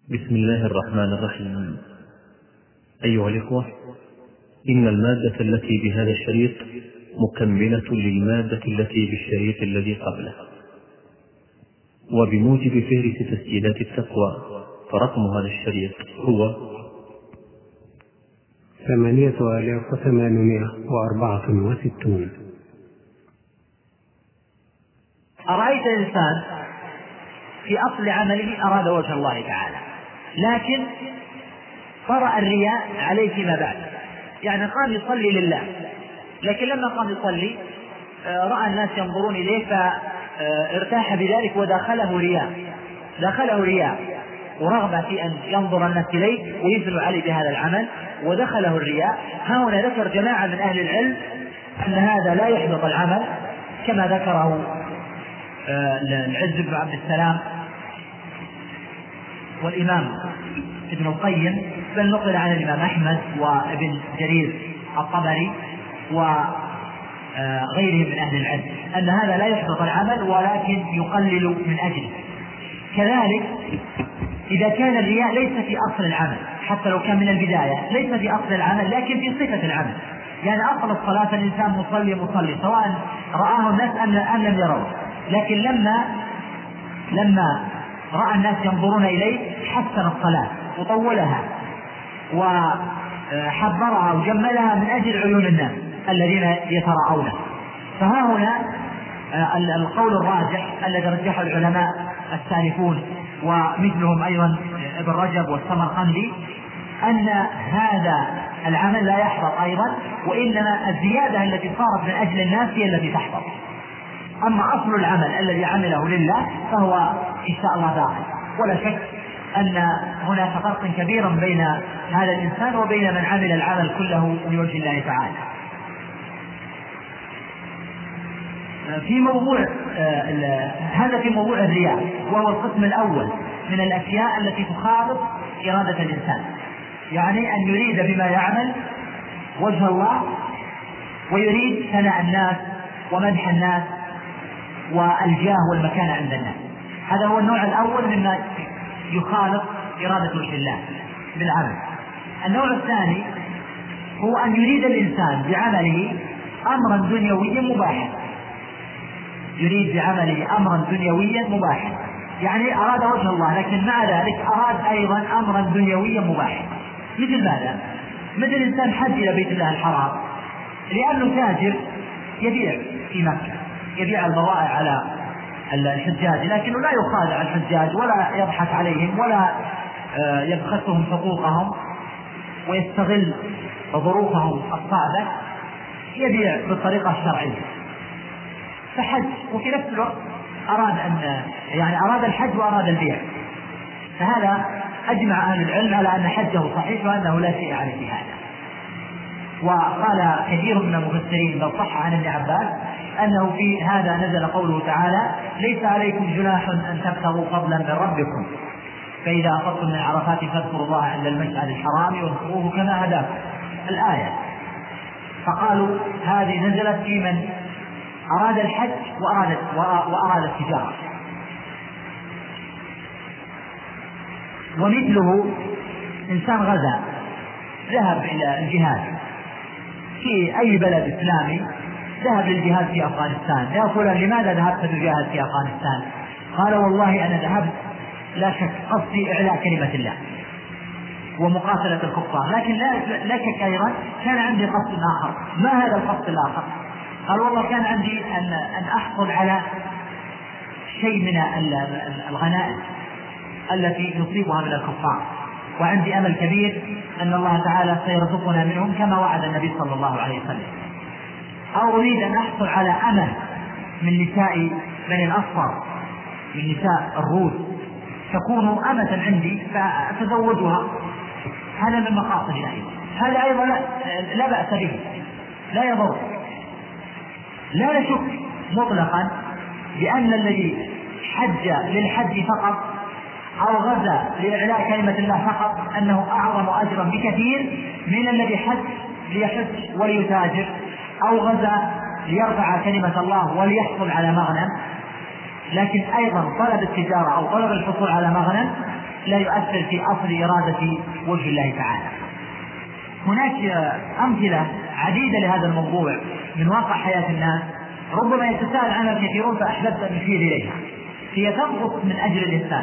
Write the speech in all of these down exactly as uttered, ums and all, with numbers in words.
بسم الله الرحمن الرحيم. أيها الإخوة، إن المادة التي بهذا الشريط مكملة للمادة التي بالشريط الذي قبله، وبموجب فهرس تسجيلات التقوى فرقم هذا الشريط هو ثمانية آلاف وثمانمائة وأربعة وستون. أرأيت الإنسان في أصل عمله أراد وجه الله تعالى، لكن طرأ الرياء عليه فيما بعد، يعني قام يصلي لله، لكن لما قام يصلي رأى الناس ينظرون إليه فارتاح بذلك ودخله رياء دخله رياء ورغبة في أن ينظر الناس إليه ويثنوا عليه بهذا العمل ودخله الرياء. ها هنا ذكر جماعة من أهل العلم أن هذا لا يحبط العمل، كما ذكره العز بن عبد السلام والإمام ابن القيم، بل نقل عن الإمام أحمد وابن جرير الطبري وغيرهم من أهل العلم أن هذا لا يحبط العمل ولكن يقلل من أجله. كذلك إذا كان الرياء ليس في أصل العمل، حتى لو كان من البداية ليس في أصل العمل لكن في صفة العمل، يعني أصل الصلاة الإنسان مصلي مصلي سواء رآه الناس أم لم يروا، لكن لما لما رأى الناس ينظرون إليه حسن الصلاة وطولها وحبرها وجملها من أجل عيون الناس الذين يتراءونه. فها هنا القول الراجح الذي رجحه العلماء السالفون ومثلهم أيضا ابن رجب والسمرقندي أن هذا العمل لا يحبط أيضا، وإنما الزيادة التي صارت من أجل الناس هي التي تحبط. أما أصل العمل الذي عمله لله فهو إن شاء الله باقي، ولا شك أن هناك فرق كبير بين هذا الإنسان وبين من عمل العمل كله لوجه الله تعالى. في موضوع هذا في موضوع الرياء، وهو القسم الأول من الأشياء التي تخالف إرادة الإنسان، يعني أن يريد بما يعمل وجه الله ويريد ثناء الناس ومدح الناس والجاه والمكان عند الناس. هذا هو النوع الأول مما يخالف إرادة وجه الله بالعمل. النوع الثاني هو أن يريد الإنسان بعمله أمرا دنيويا مباحا، يريد بعمله أمرا دنيويا مباحا، يعني أراد وجه الله لكن مع ذلك أراد أيضا أمرا دنيويا مباحا. مثل ماذا؟ مثل إنسان حج إلى بيت الله الحرام لأنه تاجر يبيع في مكة، يبيع البضائع على الحجاج، لكنه لا يخادع الحجاج ولا يضحك عليهم ولا يبخسهم حقوقهم ويستغل ظروفهم الصعبة، يبيع بالطريقة الشرعية فحج، وفي نفس الوقت أراد أن يعني أراد الحج وأراد البيع، فهذا أجمع أهل العلم على أن حجه صحيح وأنه لا شيء عليه في هذا. وقال كثير من المفسرين بل صح عن ابن عباس أنه في هذا نزل قوله تعالى: ليس عليكم جناح أن تبتغوا فضلا من ربكم فإذا أفضتم من عرفات فاذكروا الله عند المشعر الحرام واذكروه كما هداكم، الآية. فقالوا هذه نزلت في من أراد الحج وأراد, وأراد التجارة. ومثله إنسان غزا ذهب إلى الجهاد في أي بلد إسلامي، ذهب للجهاد في أفغانستان، يا فلان لماذا ذهبت للجهاد في أفغانستان؟ قال والله أنا ذهبت لا شك قصدي إعلاء كلمة الله ومقاتلة الكفار، لكن لا شك أيضا كان عندي قصد آخر. ما هذا القصد الآخر؟ قال والله كان عندي أن, أن أحصل على شيء من الغنائم التي يصيبها من الكفار، وعندي أمل كبير أن الله تعالى سيرزقنا منهم كما وعد النبي صلى الله عليه وسلم. أو أريد أن أحصل على أمل من نساء بني الأصفر، من نساء الروس، تكون أمة عندي فأتزوجها، هذا من مقاصد أيضا، هذا أيضا لا, لا بأس به، لا يضر. لا نشك مطلقا بأن الذي حج للحج فقط أو غزا لإعلاء كلمة الله فقط أنه أعظم أجرا بكثير من الذي حج ليحج وليتاجر أو غزا ليرفع كلمة الله وليحصل على مغنم. لكن أيضا طلب التجارة أو طلب الحصول على مغنم لا يؤثر في أصل إرادة وجه الله تعالى. هناك أمثلة عديدة لهذا الموضوع من واقع حياة الناس ربما يتساءل عنها الكثيرون فأحببت أن أشير إليها. هي تنقص من أجر الإنسان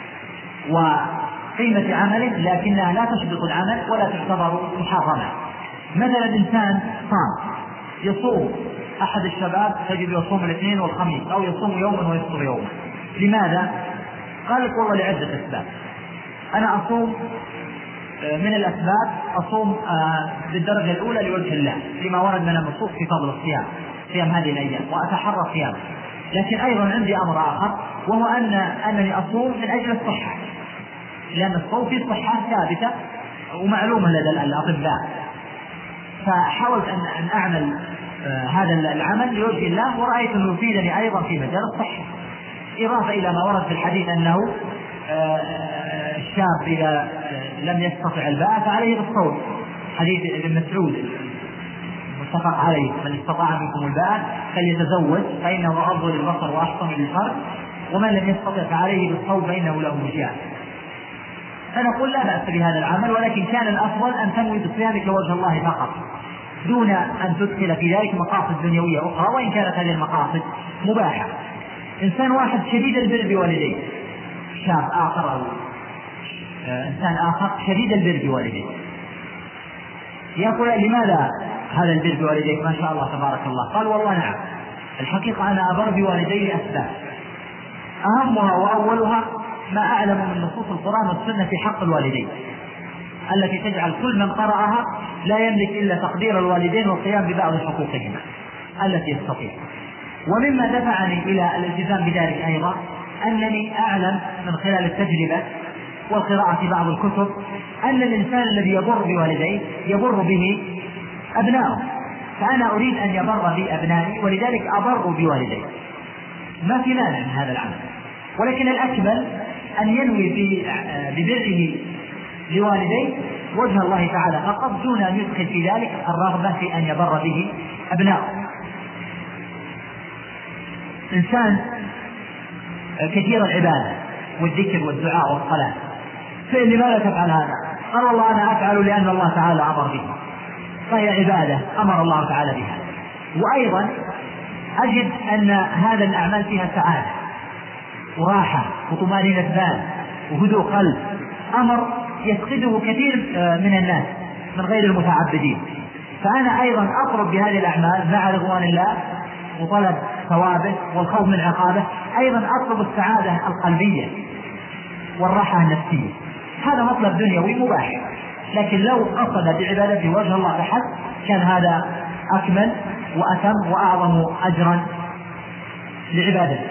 وقيمة عمله لكنها لا تشبط العمل ولا تعتبر محرمة. مثلا إنسان صام يصوم، أحد الشباب تجد يصوم الاثنين والخميس أو يصوم يوما ويفطر يوما. لماذا؟ قال لك والله لعدة أسباب. أنا أصوم من الأسباب أصوم بالدرجة الأولى لوجه الله لما ورد من النصوص في فضل الصيام صيام هذه الأيام وأتحرى صيام. لكن أيضا عندي أمر آخر وهو أن أنني أصوم من أجل الصحة، لأن الصوم فيه صحة ثابتة ومعلومة لدى الأطباء، فحاولت أن أعمل هذا العمل لوجه الله ورأيت أنه يفيدني أيضا في مجال الصحة، إضافة إلى ما ورد في الحديث أنه الشاب إذا لم يستطع الباءة فعليه بالصوم، حديث ابن مسعود متفق عليه: من استطاع منكم الباءة فليتزوج فإنه أغض للبصر وأحصن للفرج ومن لم يستطع فعليه بالصوم فإنه له وجاء. فنقول لا بأس بهذا العمل، ولكن كان الأفضل أن تنوي بصيامك لوجه الله فقط دون أن تدخل في ذلك مقاصد دنيوية أخرى، وإن كانت هذه المقاصد مباحة. إنسان واحد شديد البر بوالديه، شاب آخر أو إنسان آخر شديد البر بوالديه، يقول لماذا هذا البر بوالديك ما شاء الله تبارك الله؟ قال والله نعم، الحقيقة أنا أبر بوالدي لأسباب، أهمها وأولها ما أعلم من نصوص القرآن والسنة في حق الوالدين التي تجعل كل من قرأها لا يملك إلا تقدير الوالدين والقيام ببعض حقوقهما التي يستطيع. ومما دفعني إلى الالتزام بذلك أيضا أنني أعلم من خلال التجربة وقراءة بعض الكتب أن الإنسان الذي يبر بوالديه يبر به أبنائه، فأنا أريد أن يبر بي أبنائي ولذلك أبر بوالدي، ما في مانع من هذا العمل، ولكن الأكمل أن ينوي ببره لوالديه وجه الله تعالى فقط دون أن يدخل في ذلك الرغبة في أن يبر به أبنائه. إنسان كثير العبادة والذكر والدعاء والصلاة، فإن لماذا تفعل هذا؟ قال والله أنا أفعل لأن الله تعالى أمر به، فهي عبادة أمر الله تعالى بها. وأيضا أجد أن هذا الأعمال فيها سعادة وراحة وطمأنينة بال وهدوء قلب، أمر يفقده كثير من الناس من غير المتعبدين. فأنا أيضا أقرب بهذه الأعمال مع رضوان الله وطلب ثوابه والخوف من عقابه، أيضا أطلب السعادة القلبية والراحة النفسية. هذا مطلب دنيوي مباح، لكن لو قصد بعبادته وجه الله بحق كان هذا أكمل وأتم وأعظم أجرا لعبادته.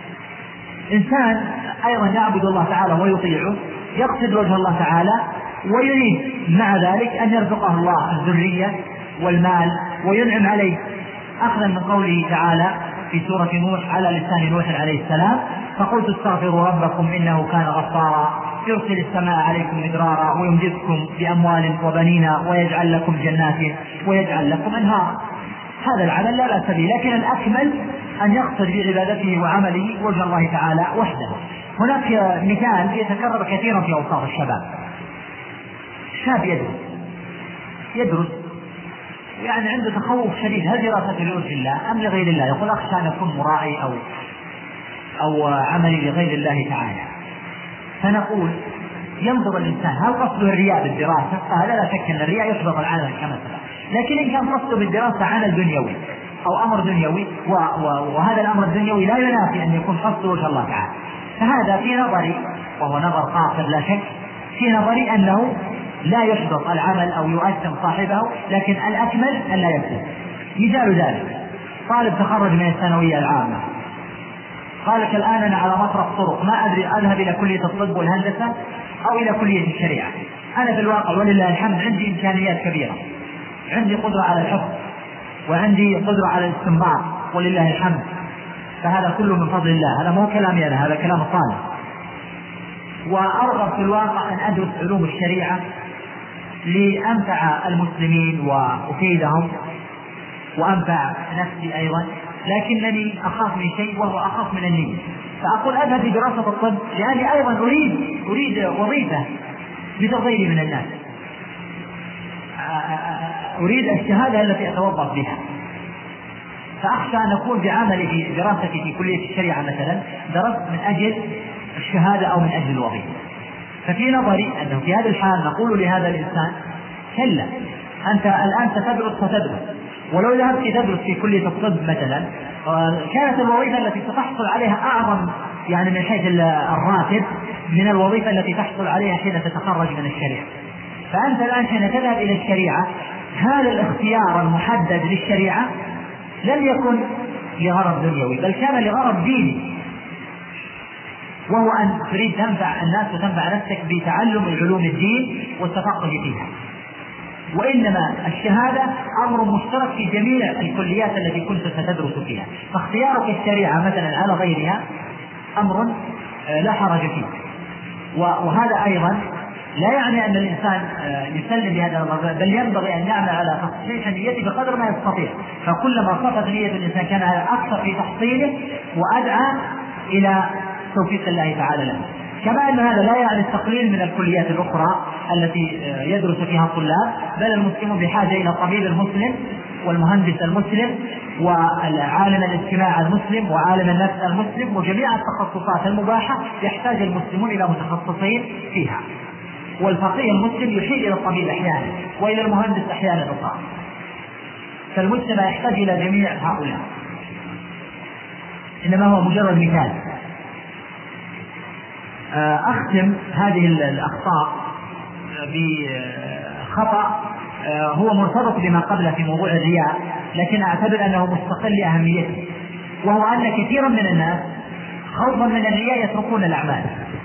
إنسان أيضا يعبد الله تعالى ويطيعه يقصد وجه الله تعالى ويريد مع ذلك أن يرزقه الله الذرية والمال وينعم عليه، أخذا من قوله تعالى في سورة نوح على لسان نوح عليه السلام: فقلت استغفروا ربكم إنه كان غفارا يرسل السماء عليكم مدرارا ويمددكم بأموال وبنين ويجعل لكم جنات ويجعل لكم أنهارا. هذا العمل لا بأس به، لكن الأكمل أن يقصد بعبادته وعمله وجه الله تعالى وحده. هناك مثال يتكرر كثيرا في أوساط الشباب: شاب يدرس يدرس يعني عنده تخوف شديد، هل دراسته لوجه الله أم لغير الله؟ يقول أخشى أن أكون مرائي أو أو عملي لغير الله تعالى. فنقول ينظر الإنسان هل قصده الرياء بالدراسة؟ فهذا لا شك أن الرياء يحبط العمل كما سبق، لكن إن كان قصده بالدراسة عمل دنيوي أو أمر دنيوي وهذا الأمر الدنيوي لا ينافي أن يكون قصده وجه الله تعالى، فهذا في نظري، وهو نظر قاصر لا شك، في نظري أنه لا يحبط العمل أو يؤثم صاحبه، لكن الأكمل أن لا يفسد. مثال ذلك طالب تخرج من الثانوية العامة، قال لك الآن أنا على مطرق طرق، ما أدري أذهب إلى كلية الطب والهندسة أو إلى كلية الشريعة. أنا في الواقع ولله الحمد عندي إمكانيات كبيرة، عندي قدرة على الحفظ وعندي قدرة على الاستنباط ولله الحمد، فهذا كله من فضل الله، هذا مو كلامي أنا، هذا كلام الطالب. وأرغب في الواقع أن أدرس علوم الشريعة لأنفع المسلمين وأفيدهم وأنفع نفسي أيضا، لكنني أخاف من شيء وهو أخاف من النية. فأقول أذهب لدراسة الطب لأني أيضا أريد أريد وظيفة بتغيري من الناس، أريد الشهادة التي أتوظف بها. فأخشى أن أكون بعملي في دراستي في كلية الشريعة مثلا درست من أجل الشهادة أو من أجل الوظيفة. ففي نظري أنه في هذا الحال نقول لهذا الإنسان كلا، أنت الآن ستدرس ستدرس ولو ذهبت تدرس في كلية الطب مثلا كانت الوظيفة التي ستحصل عليها أعظم يعني من حيث الراتب من الوظيفة التي تحصل عليها حين تتخرج من الشريعة. فأنت الآن حين تذهب إلى الشريعة هذا الاختيار المحدد للشريعة لم يكن لغرض دنيوي بل كان لغرض ديني، وهو أن تريد تنفع الناس وتنفع نفسك بتعلم علوم الدين والتفقه فيها. وإنما الشهادة أمر مشترك في جميع الكليات التي كنت ستدرس فيها، فاختيارك الشريعة مثلا على غيرها أمر لا حرج فيه. وهذا أيضا لا يعني أن الإنسان يسلم بهذا الأمر، بل ينبغي أن يعمل على تصحيح نيته بقدر ما يستطيع، فكلما صفت نية الإنسان كان أكثر في تحصيله وأدعى إلى توفيق الله تعالى له. كما أن هذا لا يعني التقليل من الكليات الأخرى التي يدرس فيها الطلاب، بل المسلمون بحاجة إلى الطبيب المسلم والمهندس المسلم وعالم الاجتماع المسلم وعالم النفس المسلم، وجميع التخصصات المباحة يحتاج المسلمون إلى متخصصين فيها. والفقيه المسلم يحيل إلى الطبيب أحيانا وإلى المهندس أحيانا أخرى، فالمجتمع يحتاج إلى جميع هؤلاء، إنما هو مجرد مثال. أختم هذه الأخطاء بخطأ هو مرتبط بما قبله في موضوع الرياء، لكن أعتبر أنه مستقل لأهميته، وهو أن كثيرا من الناس خوفا من الرياء يتركون الأعمال،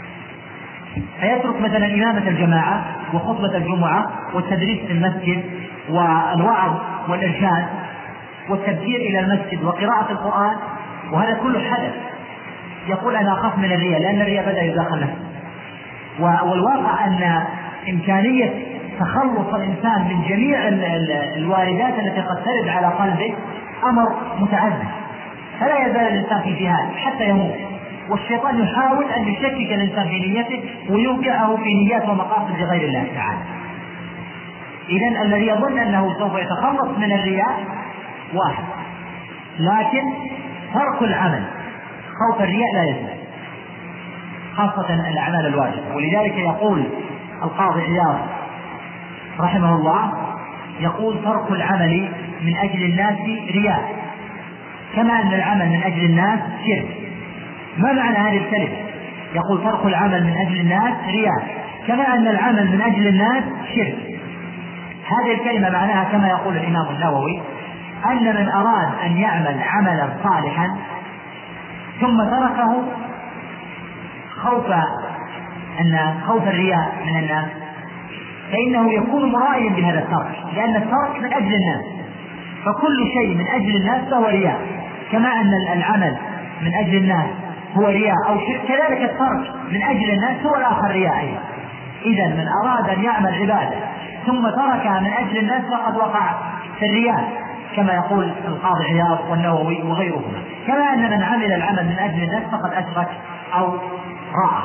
فيترك مثلا إمامة الجماعة وخطبة الجمعة والتدريس في المسجد والوعظ والإرشاد والتبكير إلى المسجد وقراءة القرآن، وهذا كله حدث. يقول أنا أخاف من الرياء لأن الرياء بدأ يدخل نفسه. والواقع أن إمكانية تخلص الإنسان من جميع الواردات التي قد ترد على قلبه أمر متعذب، فلا يزال الإنسان في جهاد حتى يموت، والشيطان يحاول أن يشكك الإنسان في نيته ويوقعه في نيات ومقاصد لغير الله تعالى. إذن الذي يظن أنه سوف يتخلص من الرياء واحد، لكن ترك العمل خوف الرياء لا يزال، خاصة الأعمال الواجبة. ولذلك يقول القاضي عياض رحمه الله يقول ترك العمل من أجل الناس رياء، كما أن العمل من أجل الناس شرك. ما معنى هذه الكلمة؟ يقول ترك العمل من أجل الناس رياء، كما أن العمل من أجل الناس شرك. هذه الكلمة معناها كما يقول الإمام النووي أن من أراد أن يعمل عملا صالحا ثم تركه خوف أن خوف الرياء من الناس فإنه يكون مرائيا بهذا الترك، لأن الترك من أجل الناس، فكل شيء من أجل الناس فهو رياء، كما أن العمل من أجل الناس هو رياء أو شرك، كذلك الترك من أجل الناس هو الآخر رياء أيضا. إذن من أراد أن يعمل عبادة ثم تركها من أجل الناس فقد وقع في الرياء، كما يقول القاضي عياض والنووي وغيرهما. كما أن من عمل العمل من أجل الناس فقد أشرك أو راى.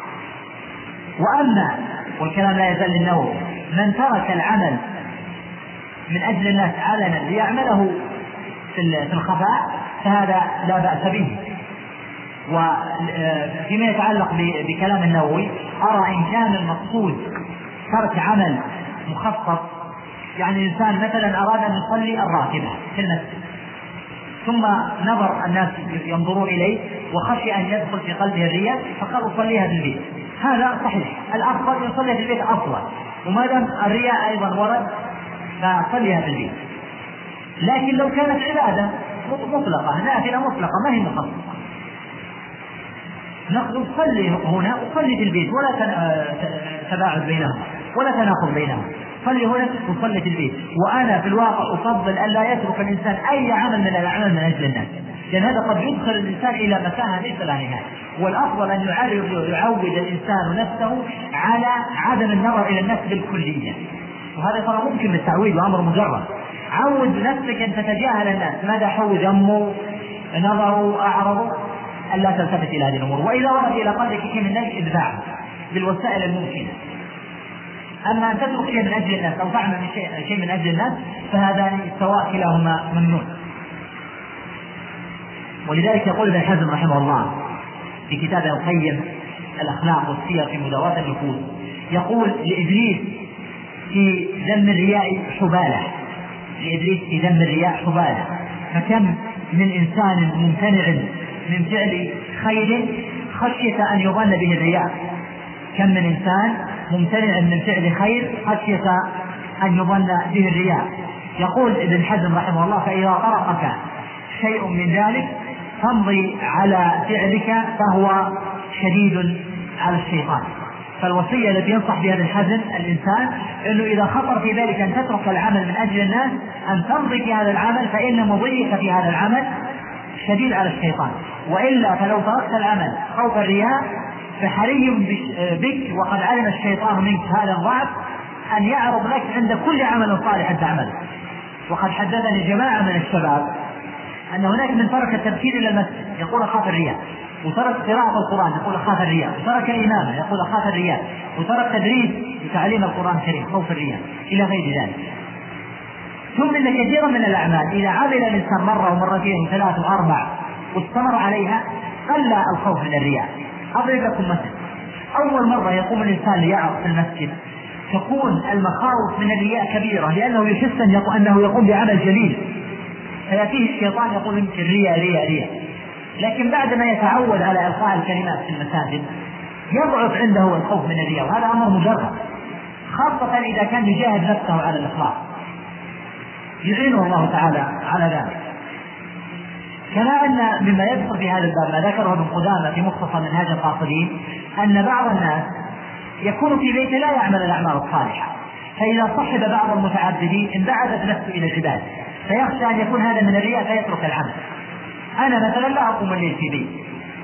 وأما والكلام لا يزال للنووي من ترك العمل من أجل الناس علنا ليعمله في الخفاء فهذا لا بأس به. وفيما يتعلق بكلام النووي أرى إن كان المقصود ترك عمل مخصص، يعني الإنسان مثلا أراد أن يصلي الراتبة في المسجد ثم نظر الناس ينظرون إليه وخشي أن يدخل في قلبه الرياء فقال أصليها في البيت، هذا صحيح، الأفضل يصليها في البيت أفضل، وما دام الرياء أيضا ورد فصليها في البيت. لكن لو كانت عبادة مطلقة نافلة مطلقة ما هي مخصصة، نقول صلي هنا وصلي في البيت ولا تباعد بينهم ولا تناقض بينهم، صلي هنا وصلي في البيت. وأنا في الواقع أفضل أن لا يترك الإنسان أي عمل من الأعمال من أجل الناس، لأن هذا قد يدخل الإنسان إلى متاهة ليس لها نهاية. والأفضل أن يعود الإنسان نفسه على عدم النظر إلى النفس بالكلية، وهذا ترى ممكن بالتعويض وأمر مجرد. عود نفسك أن تتجاهل الناس، مدحوا ذموا نظروا أعرضوا، ألا تلتفت إلى هذه الأمور، وإذا ورد إلى قلبك شيء من ذلك ادفعه بالوسائل الممكنة. أما أن تترك شيء من أجل الناس أو تعمل شيء من أجل الناس فهذان سواء كلاهما ممنوع. ولذلك يقول ابن حزم رحمه الله في كتابه القيم الأخلاق والسير في مداواة النفوس، يقول لإبليس في ذم الرياء حبالة، لإبليس في ذم الرياء حبالة، فكم من إنسان ممتنع من فعل خير خشية أن يظن به الرياء، كم من إنسان ممتنع من فعل خير خشية أن يظن به الرياء. يقول ابن حزم رحمه الله فإذا طرقك شيء من ذلك فامضي على فعلك فهو شديد على الشيطان. فالوصية التي ينصح بها ابن حزم الإنسان أنه إذا خطر في ذلك أن تترك العمل من أجل الناس أن تمضي في هذا العمل، فإن مضيك في هذا العمل شديد على الشيطان، وإلا فلو تركت العمل خوف الرياء فحري بك وقد علم الشيطان منك هذا الضعف أن يعرض لك عند كل عمل صالح تعمل. وقد حدثني جماعة من الشباب أن هناك من ترك التبكير إلى المسجد يقول أخاف الرياء، وترك قراءة القرآن يقول أخاف الرياء، وترك الإمامة يقول أخاف الرياء، وترك تدريس وتعليم القرآن الكريم خوف الرياء إلى غير ذلك. ثم إن كثيرا من الأعمال إذا عمل الإنسان مرة ومرتين وثلاث وأربع واستمر عليها قل الخوف من الرياء. أضرب لكم مثل، أول مرة يقوم الإنسان ليعظ في المسجد تكون المخاوف من الرياء كبيرة، لأنه يحس أنه يقوم بعمل جليل، فيأتيه الشيطان يقول يمكن رياء رياء رياء. لكن بعد ما يتعود على إلقاء الكلمات في المساجد يضعف عنده الخوف من الرياء، وهذا أمر مجرد، خاصة إذا كان يجاهد نفسه على الإخلاص يعينه الله تعالى على ذلك. كما أن مما يدخل في هذا الباب ما ذكره ابن قدامة في مختصر منهاج القاصدين أن بعض الناس يكون في بيته لا يعمل الأعمال الصالحة، فإذا صحب بعض المتعبدين انبعثت نفسه إلى العباد فيخشى أن يكون هذا من الرياء فيترك العمل. أنا مثلا لا أقوم الليل في بيت،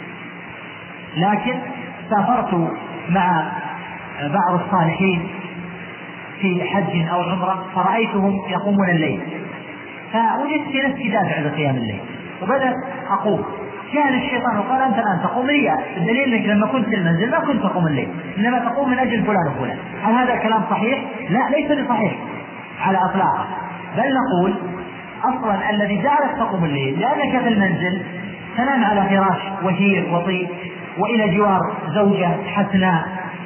لكن سافرت مع بعض الصالحين في حج أو عمرة فرأيتهم يقومون الليل، فوجدت في نفسي دافع لقيام الليل وبدأت أقوم. كان الشيطان وقال أنت الآن تقوم رياء، الدليل أنك لما كنت في المنزل ما كنت تقوم الليل، إنما تقوم من أجل فلان وفلان. هل هذا الكلام صحيح؟ لا، ليس بصحيح على أطلاقه، بل نقول أصلا الذي جعلك تقوم الليل لأنك في المنزل تنام على فراش وثير وطيب وإلى جوار زوجة حسناء،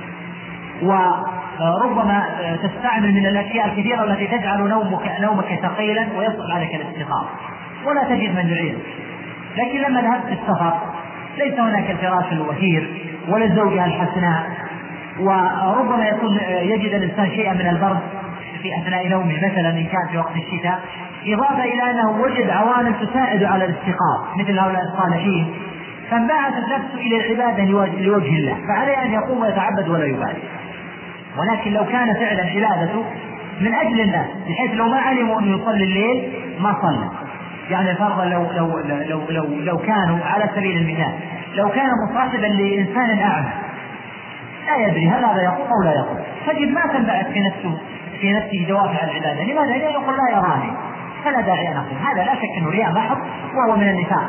وربما تستعمل من الأشياء الكثيرة التي تجعل نومك, نومك ثقيلا ويصعب عليك الاستيقاظ ولا تجد من يعينك. لكن لما ذهبت السفر ليس هناك الفراش الوثير ولا الزوجة الحسناء، وربما يكون يجد الإنسان شيئا من البرد في أثناء نومه مثلا إن كان في وقت الشتاء، إضافة إلى أنه وجد عوامل تساعد على الاستيقاظ مثل هؤلاء الصالحين، فانبعثت نفسه إلى العبادة لوجه الله، فعليه أن يقوم ويتعبد ولا يبالي. ولكن لو كان فعلا عبادته من أجل الناس بحيث لو ما علموا أن يصلي الليل ما صلى، يعني فرضا لو, لو, لو, لو, لو كانوا على سبيل المثال لو كان مصاحبا لإنسان أعمى لا يدري هل هذا يقوم أو لا يقوم، فجد ما تنبعث في نفسه في نفسه دوافع العبادة. لماذا؟ لأنه يقول لا يراني فلا داعي أن أقوم. هذا لا شك أنه رياء محض وهو من النفاق.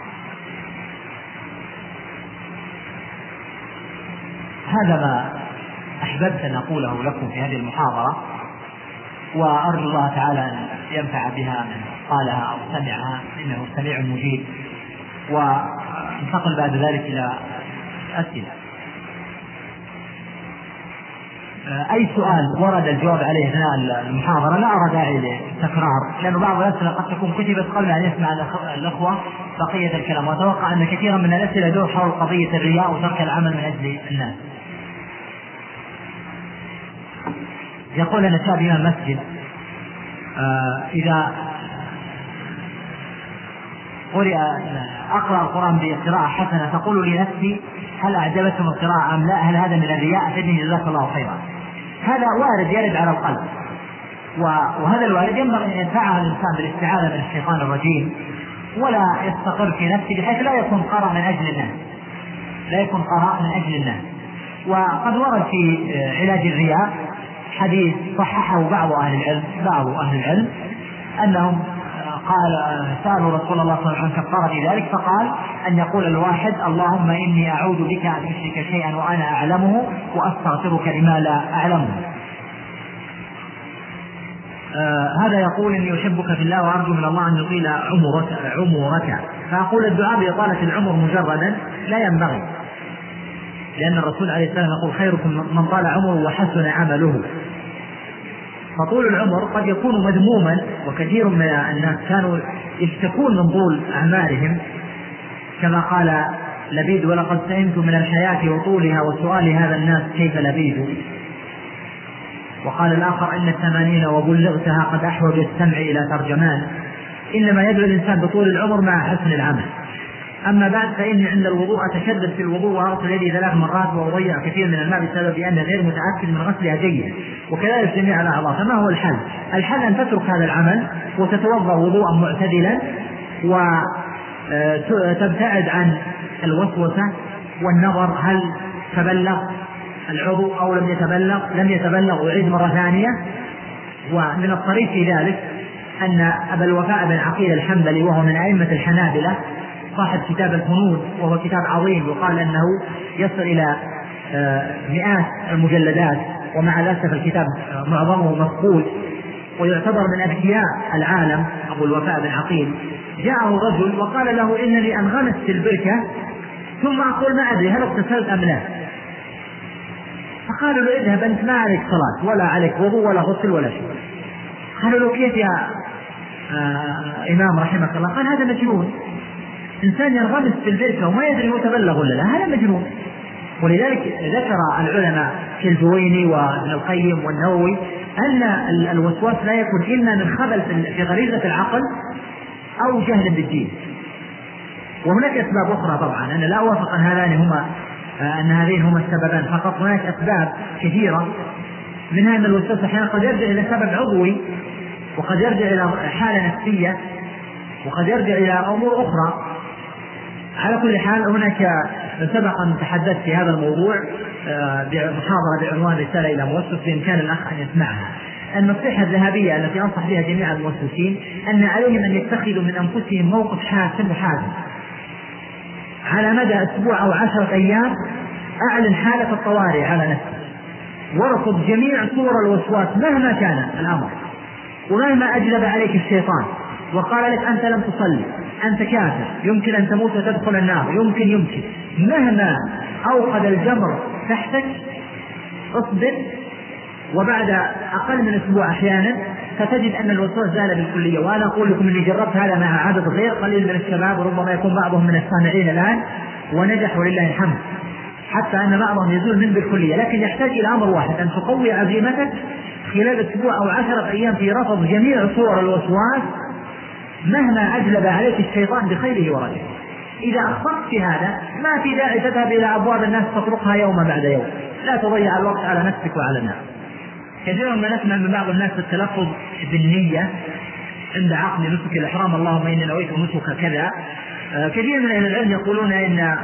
هذا ما أحببت أن أقوله لكم في هذه المحاضرة، وأرجو الله تعالى أن ينفع بها من قالها أو سمعها إنه سميع مجيب. وننتقل بعد ذلك إلى أسئلة. أي سؤال ورد الجواب عليه أثناء المحاضرة لا أرى داعي للتكرار، لأن بعض الأسئلة قد تكون كتبت قبل أن يسمع الأخوة بقية الكلام، وأتوقع أن كثيرا من الأسئلة دور حول قضية الرياء وترك العمل من أجل الناس. يقول أنا شاب إمام مسجد آه إذا قرئ أقرأ القرآن بقراءة حسنة تقول لي نفسي هل أعجبتهم القراءة أم لا؟ هل هذا من الرياء؟ أفدني جزاك الله خيرا. هذا وارد يرد على القلب، وهذا الوارد ينبغي أن ينفعها الإنسان بالاستعاذة من الشيطان الرجيم ولا يستقر في نفسه بحيث لا يكون قراء من أجل الناس لا يكون قراء من أجل الناس. وقد ورد في علاج الرياء حديث صححه بعض أهل العلم بعض أهل العلم أنهم قال سألوا رسول الله صلى الله عليه وسلم كفارة ذلك، فقال أن يقول الواحد اللهم إني أعوذ بك أن أشرك شيئا وأنا أعلمه وأستغفرك لما لا أعلمه. آه هذا يقول إني أحبك في الله وأرجو من الله أن يطيل عمرك, عمرك. فأقول الدعاء بإطالة العمر مجردا لا ينبغي، لأن الرسول عليه السلام يقول خيركم من طال عمره وحسن عمله. فطول العمر قد يكون مذموما، وكثير من الناس كانوا يشتكون من طول أعمارهم، كما قال لبيد ولقد سئمت من الحياة وطولها وسؤال هذا الناس كيف لبيد. وقال الآخر إن الثمانين وبلغتها قد أحوج السمع إلى ترجمان. إنما يدعو الإنسان بطول العمر مع حسن العمل. أما بعد فإني عند الوضوء أتشدد في الوضوء وأغسل يدي ثلاث مرات وأضيع كثير من الماء بسبب أني غير متأكد من غسلها جيد، وكذلك جميع الأعضاء. فما هو الحل؟ الحل أن تترك هذا العمل وتتوضأ وضوءا معتدلا وتبتعد عن الوسوسة والنظر هل تبلغ العضو أو لم يتبلغ، لم يتبلغ ويعيد مرة ثانية. ومن الطريف في ذلك أن أبا الوفاء بن عقيل الحنبلي وهو من أئمة الحنابلة صاحب كتاب الفنون وهو كتاب عظيم، وقال أنه يصل إلى مئات المجلدات، ومع ذلك الكتاب معظمه مفقود ويعتبر من أذكياء العالم أبو الوفاء بن عقيل. جاءه رجل وقال له إنني أنغمست في البركة ثم أقول ما أدري هل اغتسلت أم لا. فقالوا له اذهب أنت ما عليك صلاة ولا عليك وضوء ولا غسل ولا شيء. قالوا له كيف يا آه إمام رحمك الله؟ قال هذا مجنون، إنسان ينغمس في البركة وما يدري هو تبلغ ولا لا، هذا مجنون. ولذلك ذكر العلماء كالجويني وابن القيم والنووي أن الوسواس لا يكون إلا من خبل في غريزة العقل أو جهل بالدين. وهناك أسباب أخرى طبعا، أنا لا أوافق أن هذان هما أن هذين هما السببان فقط، هناك أسباب كثيرة، منها أن الوسواس أحيانا قد يرجع إلى سبب عضوي، وقد يرجع إلى حالة نفسية، وقد يرجع إلى أمور أخرى. على كل حال هناك سبق أن تحدثت في هذا الموضوع بمحاضرة بعنوان رسالة إلى موسوس، بإمكان الأخ أن يسمعها. النصيحة الذهبية التي أنصح بها جميع الموسوسين أن عليهم أن يتخذوا من أنفسهم موقف حاسم وحازم على مدى أسبوع أو عشرة أيام. أعلن حالة الطوارئ على نفسك، وارصد جميع صور الوسواس مهما كان الأمر، ومهما أجلب عليك الشيطان وقال لك أنت لم تصلي، أنت كافر، يمكن أن تموت وتدخل النار، يمكن يمكن مهما أوقد الجمر تحتك اصبر، وبعد أقل من أسبوع أحيانا فتجد أن الوسواس زال بالكلية. وأنا أقول لكم أني جربت هذا مع عدد غير قليل من الشباب، وربما يكون بعضهم من السامعين الآن ونجح ولله الحمد، حتى أن بعضهم يزول من بالكلية. لكن يحتاج إلى أمر واحد، أن تقوي عزيمتك خلال أسبوع أو عشرة أيام في رفض جميع صور الوسواس مهما أجلب عليك الشيطان بخيره ورجله. إذا أخطأت في هذا ما في داعي تذهب إلى أبواب الناس تطرقها يوم بعد يوم، لا تضيع الوقت على نفسك وعلى الناس. كثيرا ما نسمع من بعض الناس التلفظ بالنية عند عقد نسك الإحرام، اللهم إني نويت نسك كذا. كثير من أهل العلم يقولون إن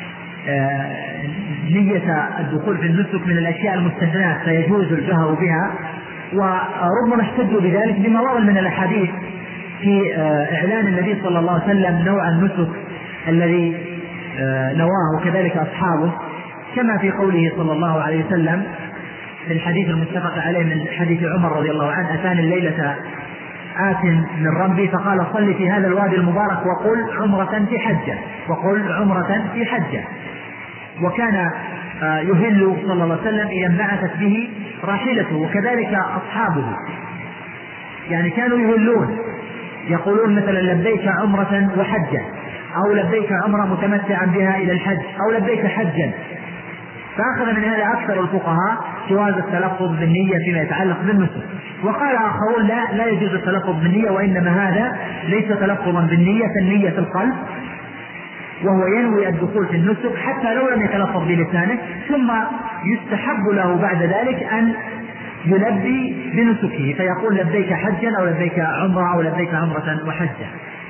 نية الدخول في النسك من الأشياء المستثناة فيجوز الجهر بها، وربما احتجوا بذلك بما ورد من الأحاديث في إعلان النبي صلى الله عليه وسلم نوع النسك الذي نواه كذلك أصحابه، كما في قوله صلى الله عليه وسلم في الحديث المتفق عليه من حديث عمر رضي الله عنه: أتاني الليلة آت من ربي فقال صل في هذا الوادي المبارك وقل عمرة في حجة، وقل عمرة في حجة. وكان يهل صلى الله عليه وسلم إذا انبعثت به راحلته، وكذلك أصحابه، يعني كانوا يهلون يقولون مثلا لبيك عمرة وحجة، أو لبيك عمرة متمتعا بها إلى الحج، أو لبيك حجا. فأخذ من هذا أكثر الفقهاء جواز التلفظ بالنية فيما يتعلق بالنسك. وقال آخرون لا لا يجوز التلفظ بالنية، وإنما هذا ليس تلفظا بالنية، النية في القلب، وهو ينوي الدخول في النسك حتى لو لم يتلفظ بلسانه، ثم يستحب له بعد ذلك أن يلبي بنسكه فيقول لبيك حجا أو لبيك عمرة أو لبيك عمرة وحجة.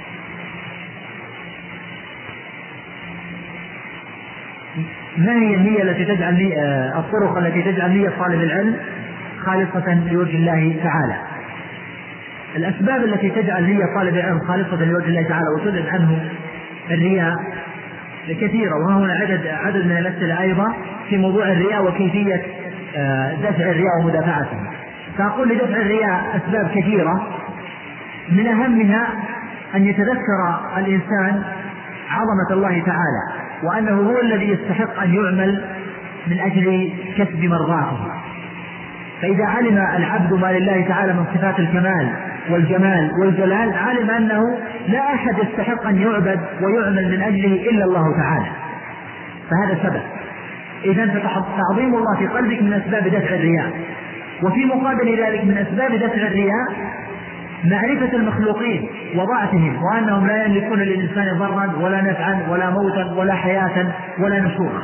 ما هي النية التي تجعل لي الطرق التي تجعل نية طالب العلم خالصة لوجه الله تعالى؟ الأسباب التي تجعل هي طالب العلم خالصة لوجه الله تعالى وتبعد عنه الرياء كثيرة، وهنا عدد عدد من الأسئلة أيضا في موضوع الرياء وكيفية دفع الرياء ومدافعته. فأقول لدفع الرياء أسباب كثيرة، من أهمها أن يتذكر الإنسان عظمة الله تعالى وأنه هو الذي يستحق أن يعمل من أجل كسب مرضاته. فإذا علم العبد ما لله تعالى من صفات الكمال والجمال والجلال علم أنه لا أحد يستحق أن يعبد ويعمل من أجله إلا الله تعالى، فهذا سبب. إذن فتعظيم الله في قلبك من أسباب دفع الرياء. وفي مقابل ذلك من أسباب دفع الرياء معرفة المخلوقين وضعفهم، وأنهم لا يملكون للإنسان ضرا ولا نفعا ولا موتا ولا حياة ولا نشورا.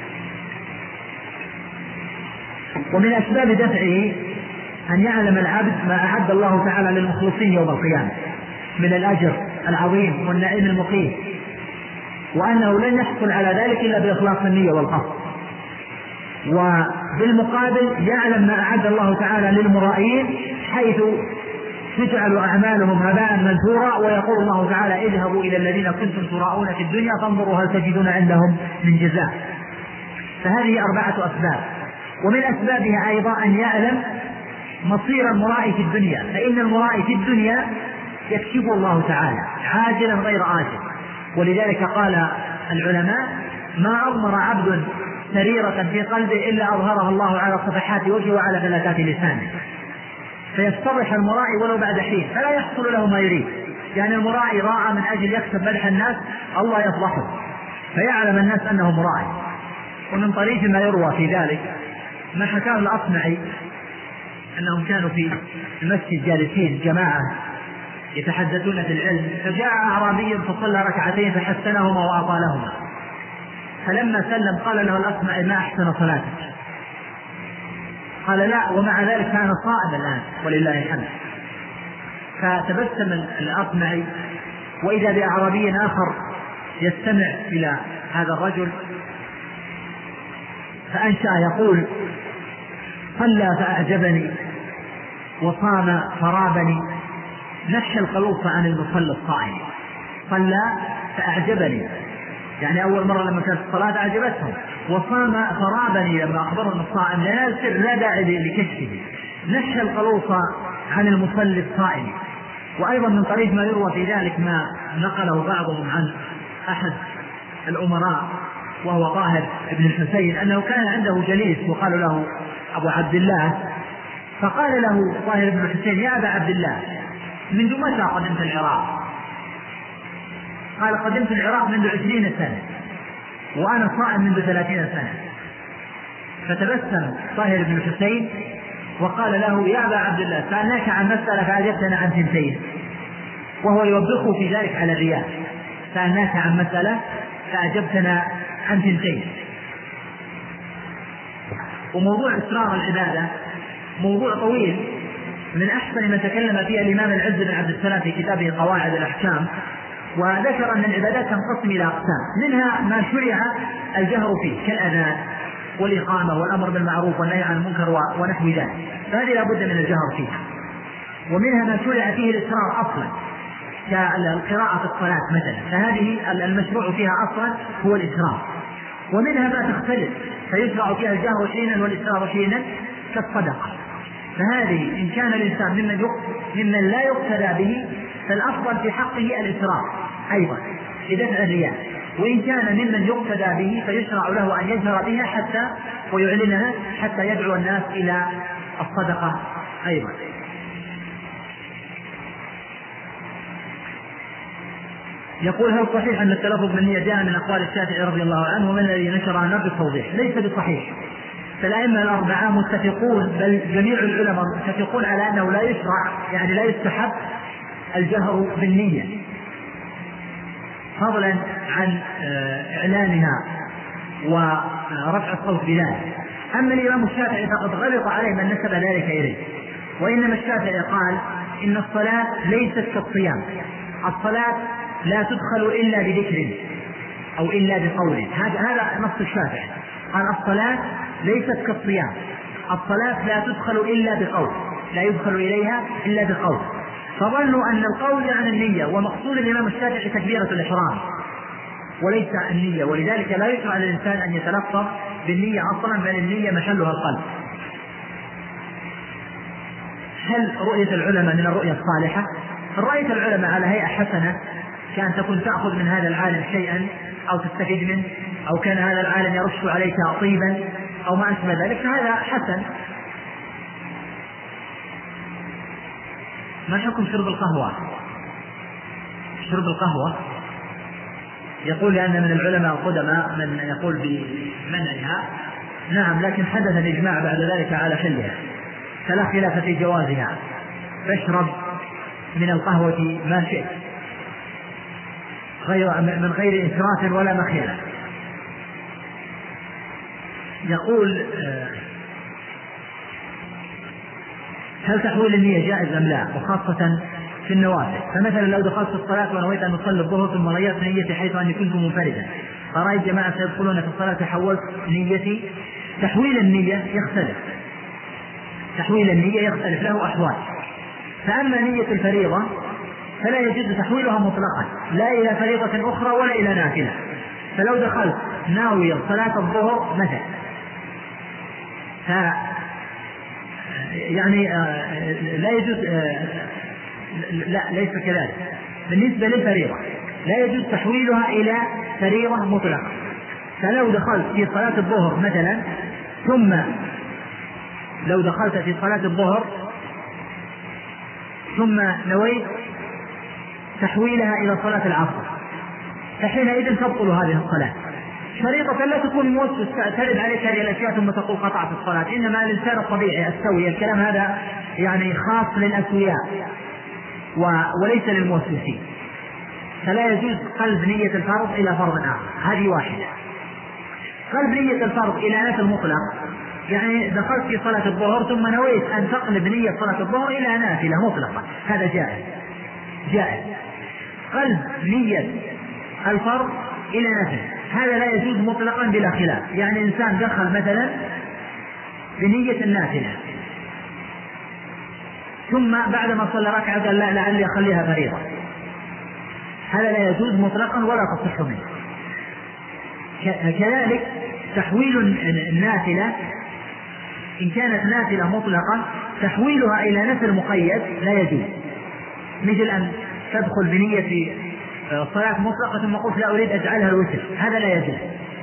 ومن أسباب دفعه أن يعلم العبد ما أعد الله تعالى للمخلصين يوم القيامة من الأجر العظيم والنعيم المقيم، وأنه لن يحصل على ذلك إلا بإخلاص النية والقصد. وبالمقابل يعلم ما أعد الله تعالى للمرائين حيث تجعل أعمالهم هباء منثورا، ويقول الله تعالى اذهبوا إلى الذين كنتم تراءون في الدنيا فانظروا هل تجدون عندهم من جزاء. فهذه أربعة أسباب. ومن أسبابها أيضا أن يعلم مصير المرائي في الدنيا، فإن المرائي في الدنيا يكشفه الله تعالى عاجلا غير آجل. ولذلك قال العلماء ما أضمر عبد سريرة في قلبه إلا أظهرها الله على صفحات وجهه وعلى فلتات لسانه، فيفتضح المرائي ولو بعد حين فلا يحصل له ما يريد. يعني المرائي راى من أجل يكسب مدح الناس الله يفضحه فيعلم الناس أنه مرائي. ومن طريق ما يروى في ذلك ما حكاه الأصمعي أنهم كانوا في المسجد جالسين جماعة يتحدثون في العلم، فجاء أعرابي فصلى ركعتين فحسنهما وأطالهما، فلما سلم قال له الأصمعي ما أحسن صلاتك؟ قال لا، ومع ذلك كان صائم الآن ولله الحمد. فتبسم الأصمعي وإذا بأعرابي آخر يستمع إلى هذا الرجل فأنشأ يقول صلى فأعجبني وصام فرابني، نحى الخلوص عن المصلى الصائم. صلى فأعجبني، يعني أول مرة لما كانت الصلاة أعجبتهم، وصام فرابني لما أخبرهم الصائم لا يصير لا داعي لكشفه، نحى الخلوص عن المصلي الصائم. وأيضا من طريق ما يروى في ذلك ما نقله بعضهم عن أحد الأمراء وهو طاهر بن الحسين أنه كان عنده جليس وقال له أبو عبد الله، فقال له طاهر بن الحسين يا أبا عبد الله منذ متى قدمت العراق؟ قال قدمت العراق منذ عشرين سنة وأنا صائم منذ ثلاثين سنة. فتبسم طاهر بن الحسين وقال له يا أبا عبد الله سألناك عن مسألة فأجبتنا عن ثنتين، وهو يوبخه في ذلك على الرياء. سألناك عن مسألة فأجبتنا عن ثنتين. وموضوع إسرار العبادة موضوع طويل، من أحسن ما تكلم فيه الإمام العز بن عبد السلام في كتابه قواعد الأحكام، وذكر أن العبادات تنقسم إلى أقسام، منها ما شرع الجهر فيه كالأذان والإقامة والأمر بالمعروف والنهي عن المنكر ونحو ذلك، فهذه لا بد من الجهر فيه. ومنها ما شرع فيه الإسرار أصلا كالقراءة في الصلاة مثلا، فهذه المشروع فيها أصلا هو الإسرار. ومنها ما تختلف فيشرع فيها الجهر حينا والإسرار حينا كالصدقة، فهذه إن كان الإنسان ممن, ممن لا يقتدى به فالأفضل في حقه الإسرار أيضا لدفع الرياء، وإن كان ممن يقتدى به فيشرع له أن يجهر بها حتى ويعلنها حتى يدعو الناس إلى الصدقة أيضا. يقول هل صحيح أن التلفظ بالنية جاء من أقوال الشافعي رضي الله عنه ومن الذي نشر عن نبي التوضيح؟ ليس بصحيح، فالأئمة الأربعة متفقون، بل جميع العلماء متفقون على أنه لا يشرع يعني لا يستحب الجهر بالنية فضلا عن إعلانها ورفع الصوت بذلك. أما الإمام الشافعي فقد غلط عليه من نسب ذلك إليه، وإنما الشافعي قال إن الصلاة ليست كالصيام، الصلاة لا تدخل إلا بذكر أو إلا بقول، هذا هذا نص الشافعي، قال الصلاة ليست كالصيام، الصلاة لا تدخل إلا بقول، لا يدخل إليها إلا بقول. فظنوا أن القول عن النية، ومقصود الإمام الشافعي تكبيرة الإحرام وليس النية، ولذلك لا يشرع للإنسان أن يتلفظ بالنية أصلا، بل النية محلها القلب. هل رؤية العلماء من الرؤية الصالحة؟ رؤية العلماء على هيئة حسنة، كان تكون تأخذ من هذا العالم شيئا أو تستفيد منه، أو كان هذا العالم يرش عليك طيبا أو ما أشبه ذلك، فهذا حسن. ما حكم شرب القهوة؟ شرب القهوة يقول لأن من العلماء القدماء من يقول بمنعها، نعم، لكن حدث الإجماع بعد ذلك على حلها، فلا خلاف في جوازها، فاشرب من القهوة ما شئت غير من غير إسراف ولا مخيلة. يقول هل تحويل النية جائز أم لا، وخاصة في النوافل؟ فمثلا لو دخلت في الصلاة ونويت أن أصلي الظهر ثم غيرت نيتي حيث أني كنت منفردا، فرأيت جماعة يدخلون في الصلاة تحولت نيتي. تحويل النية يختلف، تحويل النية يختلف له أحوال. فأما نية الفريضة فلا يجوز تحويلها مطلقا، لا إلى فريضة أخرى ولا إلى نافلة. فلو دخلت ناويا صلاة الظهر مثلا، ف يعني لا يجوز، لا ليس كذلك بالنسبة للفريضة، لا يجوز تحويلها إلى فريضة مطلقة. فلو دخلت في صلاة الظهر مثلا، ثم لو دخلت في صلاة الظهر ثم نويت تحويلها إلى صلاة العصر، فحينئذ تبطل هذه الصلاة. شريطة لا تكون موسوس ترد عليك هذه الأشياء ثم تقول قطعت الصلاة، إنما الإنسان الطبيعي السوي، الكلام هذا يعني خاص للأسوياء وليس للموسوسين. فلا يجوز قلب نية الفرض إلى فرض آخر، هذه واحدة. قلب نية الفرض إلى نافل مطلق، يعني دخلت في صلاة الظهر ثم نويت أن تقلب نية صلاة الظهر إلى نافلة مطلقة، هذا جائز جائز. قلب نية الفرض إلى نافلة هذا لا يجوز مطلقا بلا خلاف. يعني إنسان دخل مثلا بنية النافلة ثم بعد ما صلى ركعة قال لا لعلي أخليها فريضة، هذا لا يجوز مطلقا ولا تصح منه. كذلك تحويل النافلة إن كانت نافلة مطلقة، تحويلها إلى نفل مقيد لا يجوز، مثل أن تدخل بنية صلاة مطلقة ثم قلت لا أريد أجعلها الوتر، هذا لا يجوز.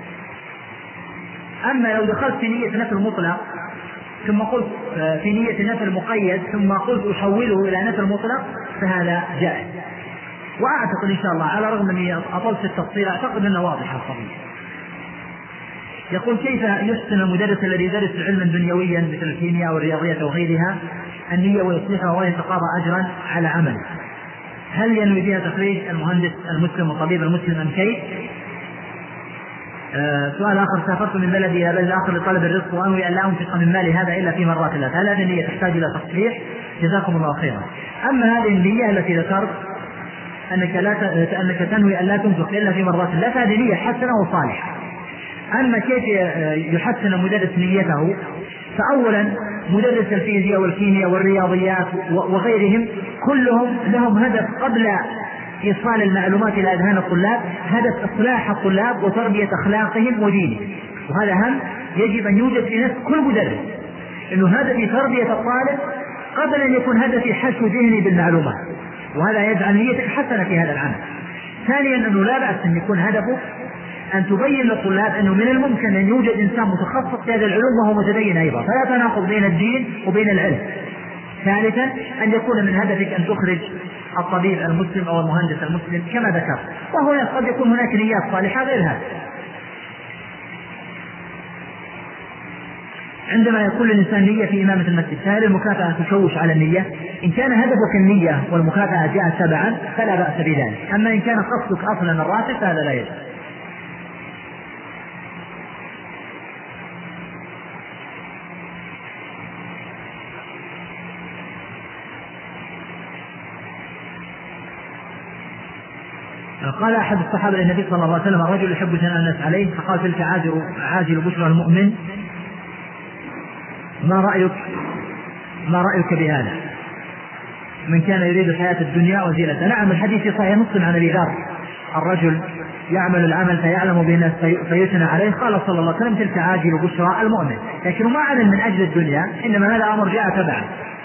أما لو دخلت في نية نفل مطلق ثم قلت في نية نفل مقيد ثم قلت أحوله إلى نفل مطلق فهذا جائز. وأعتقد إن شاء الله على رغم أني أطلت في التفصيل أعتقد أنه واضح الصحيح. يقول كيف يحسن المدرس الذي يدرس علما دنيويا مثل الكيمياء والرياضيات وغيرها النية ويصلحها ويتقاضى أجرا على عمله؟ هل ينوي بها تخريج المهندس المسلم والطبيب المسلم أم كيف؟ آه سؤال آخر: سافرت من بلدي إلى بلد آخر لطلب الرزق وأنوي أن لا أنفق من مالي هذا إلا في مرات الله، هل هذه النية تحتاج إلى تصحيح؟ جزاكم الله خيرا. أما هذه النية التي ذكرت أنك لا ت... أنك تنوي أن لا تنفق إلا في مرات الله، فهذه نية حسنة وصالحة. أما كيف يحسن المدرس نيته؟ فأولا مدرس الفيزياء والكيمياء والرياضيات وغيرهم كلهم لهم هدف قبل إيصال المعلومات إلى أذهان الطلاب، هدف إصلاح الطلاب وتربية أخلاقهم ودينهم، وهذا هم يجب أن يوجد في نفس كل مدرس، إنه هدفي تربية الطالب قبل أن يكون هدفي حشو ذهني بالمعلومات، وهذا يجعل نيتك حسنة في هذا العمل. ثانيا أنه لا بأس أن يكون هدفه أن تبين للطلاب أنه من الممكن أن يوجد إنسان متخصص في هذا العلوم وهو متدين أيضا، فلا تناقض بين الدين وبين العلم. ثالثا أن يكون من هدفك أن تخرج الطبيب المسلم أو المهندس المسلم كما ذكرت، وهنا قد يكون هناك نيات صالحة غير هذا. عندما يكون الإنسان نية في إمامة المسجد فهل المكافأة تشوش على النية؟ إن كان هدفك النية والمكافأة جاءت تبعا فلا بأس بذلك، أما إن كان قصدك أصلا الراتب فهذا لا يجوز. قال أحد الصحابة للنبي صلى الله عليه وسلم: الرجل يحب ثناء الناس عليه، فقال: تلك عاجل عاجل بشرى المؤمن، ما رأيك ما رأيك بهذا؟ من كان يريد الحياة الدنيا وزينتها. نعم الحديث صحيح مسلم عن أبي ذر الرجل يعمل العمل فيعلم به الناس فيثنى عليه، قال صلى الله عليه وسلم تلك عاجل بشرى المؤمن، لكنه ما عمل من أجل الدنيا، إنما هذا أمر جاء تبعا.